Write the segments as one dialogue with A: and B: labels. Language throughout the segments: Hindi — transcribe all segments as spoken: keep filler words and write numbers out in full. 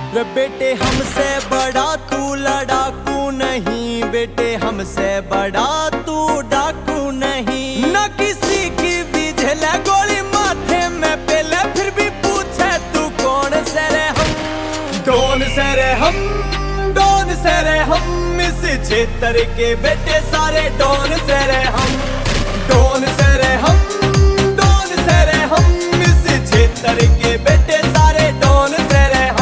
A: रे बेटे हमसे बड़ा तू लड़ाकू नहीं, बेटे हमसे बड़ा तू डाकू नहीं। न किसी की भी झेले गोली माथे में पेले, फिर भी पूछे तू कौन से रे हम। डॉन से रे हम, डॉन से रे हम, इस क्षेत्र के बेटे सारे डॉन से रे हम। डॉन से रे हम, डॉन से रे हम, इस क्षेत्र के बेटे सारे डॉन से रे हम।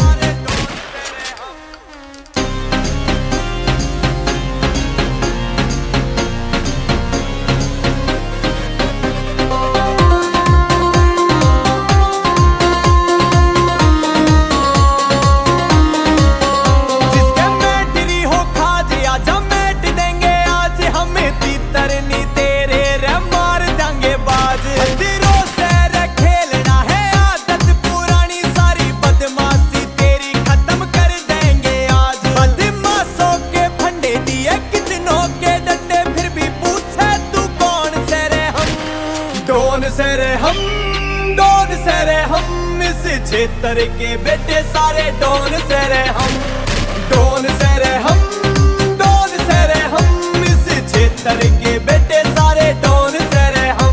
A: डॉन से रे हम, डॉन से रे हम, इस क्षेत्र के बेटे सारे डॉन से रे हम। डॉन से रे हम, डॉन से रे हम, इस क्षेत्र के बेटे सारे डॉन से रे हम।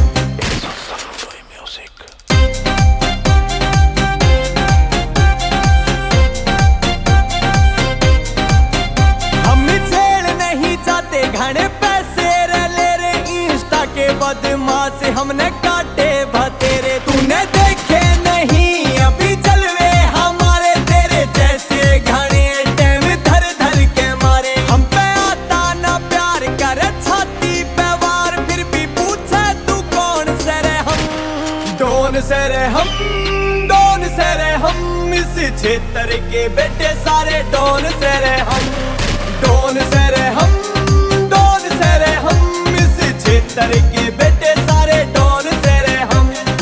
A: हम झेल नहीं चाहते घने पैसे रे ले रे, इंस्टा के बदमाश हमने काटे बतेरे। तूने देखे नहीं अभी जलवे हमारे, तेरे जैसे घने टाइम धर धर के मारे। हम पे आता ना प्यार करे छाती पे वार, फिर भी पूछे तू कौन से रे हम। डॉन से रे हम, डॉन से रे हम, इस क्षेत्र के बेटे सारे डॉन से रे हम। डॉन से रे हम, डॉन से रे हम, इस क्षेत्र के बेटे सारे डॉन से रे हम।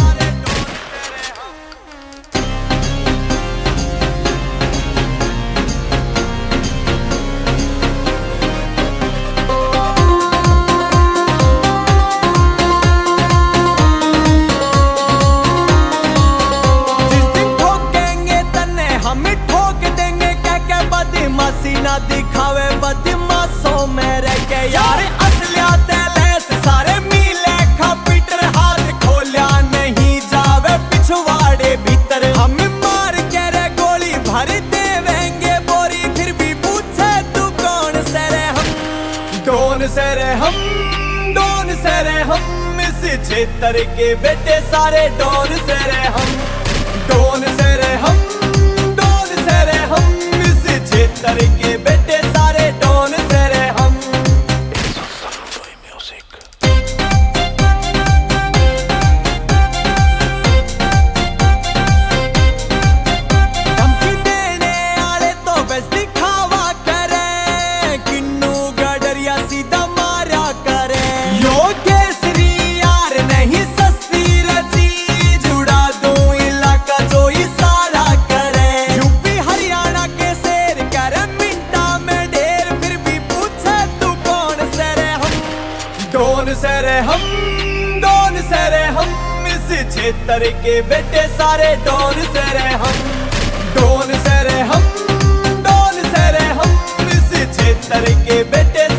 A: जिस दिन ठोकेंगे तन्ने हम ठोक देंगे, कह के बदमाशी ना दिखावे बदमाशों में रह के। यार असलियत लेस सारे मिले खपीटर, हाथ खोलिया नहीं जावे पिछवाड़े भीतर। हम मार के रे गोली भर देवेंगे बोरी, फिर भी पूछे तू कौन से रे हम। डॉन से रे हम, डॉन से रे हम, इस क्षेत्र के बेटे सारे डॉन से रे हम। डॉन से रे हम, डॉन से रे हम, इस क्षेत्र के बेटे सारे डॉन से रे हम। धमकी देने आले तो बस दिखावा करे, किन्नू गडरिया सीधा मारा करे। यो केसरी यार नहीं सस्ती चीज, उड़ा दूं इलाका जो इशारा करे। यूपी हरियाणा के शेर करे मिनटा में ढेर, फिर भी पूछे तू कौन से रे हम। डॉन से रे हम, डॉन से रे हम, इस क्षेत्र के बेटे सारे डॉन से रे हम। डॉन से रे हम, डॉन से रे हम, इस क्षेत्र के बेटे